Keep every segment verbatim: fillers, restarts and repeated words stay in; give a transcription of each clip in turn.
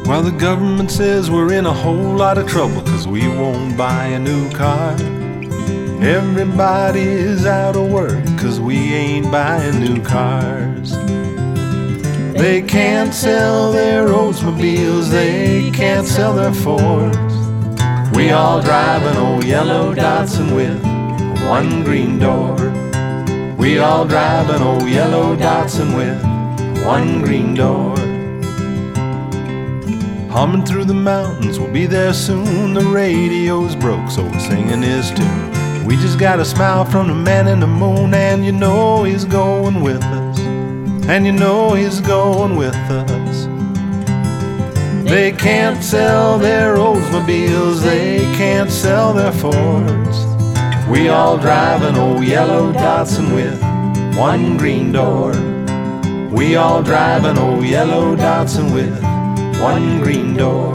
Well, the government says we're in a whole lot of trouble 'cause we won't buy a new car. Everybody's out of work 'cause we ain't buying new cars. They can't sell their Oldsmobiles, they can't sell their Fords. We all drive an old yellow Datsun with one green door. We all drive an old yellow Datsun with one green door. Humming through the mountains, we'll be there soon. The radio's broke, so we're singing his tune. We just got a smile from the man in the moon, and you know he's going with us. And you know he's going with us. They can't sell their Oldsmobiles, they can't sell their Fords. We all drive an old yellow Datsun with one green door. We all drive an old yellow Datsun with one green door.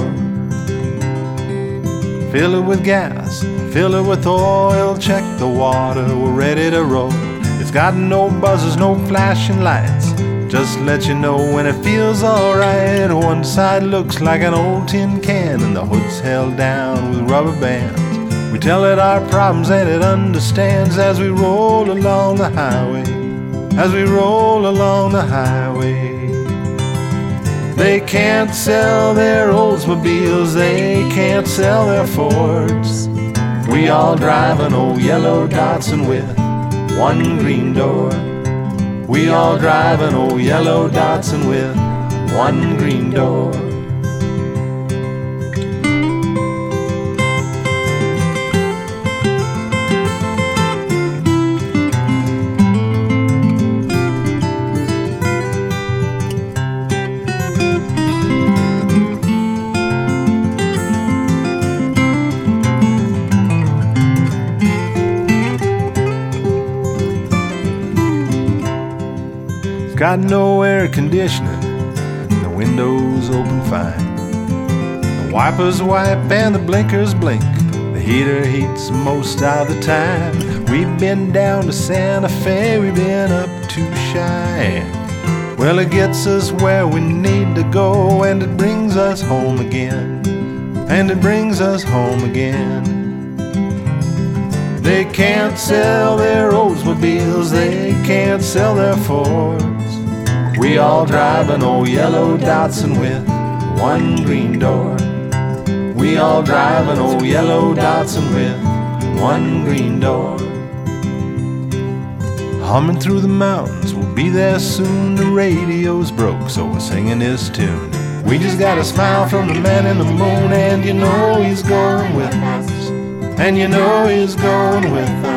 Fill it with gas, fill it with oil, check the water, we're ready to roll. It's got no buzzers, no flashing lights, just let you know when it feels alright. One side looks like an old tin can and the hood's held down with rubber bands. We tell it our problems and it understands as we roll along the highway, as we roll along the highway. They can't sell their Oldsmobiles, they can't sell their Fords. We all drive an old yellow Datsun with one green door. We all drive an old yellow Datsun with one green door. Got no air conditioning, and the windows open fine. The wipers wipe and the blinkers blink, the heater heats most of the time. We've been down to Santa Fe, we've been up to Cheyenne. Well, it gets us where we need to go, and it brings us home again, and it brings us home again. They can't sell their Oldsmobiles, they can't sell their Fords. We all drive an old yellow Datsun with one green door. We all drive an old yellow Datsun with one green door. Humming through the mountains, we'll be there soon. The radio's broke, so we're singing his tune. We just got a smile from the man in the moon, and you know he's going with us. And you know he's going with us.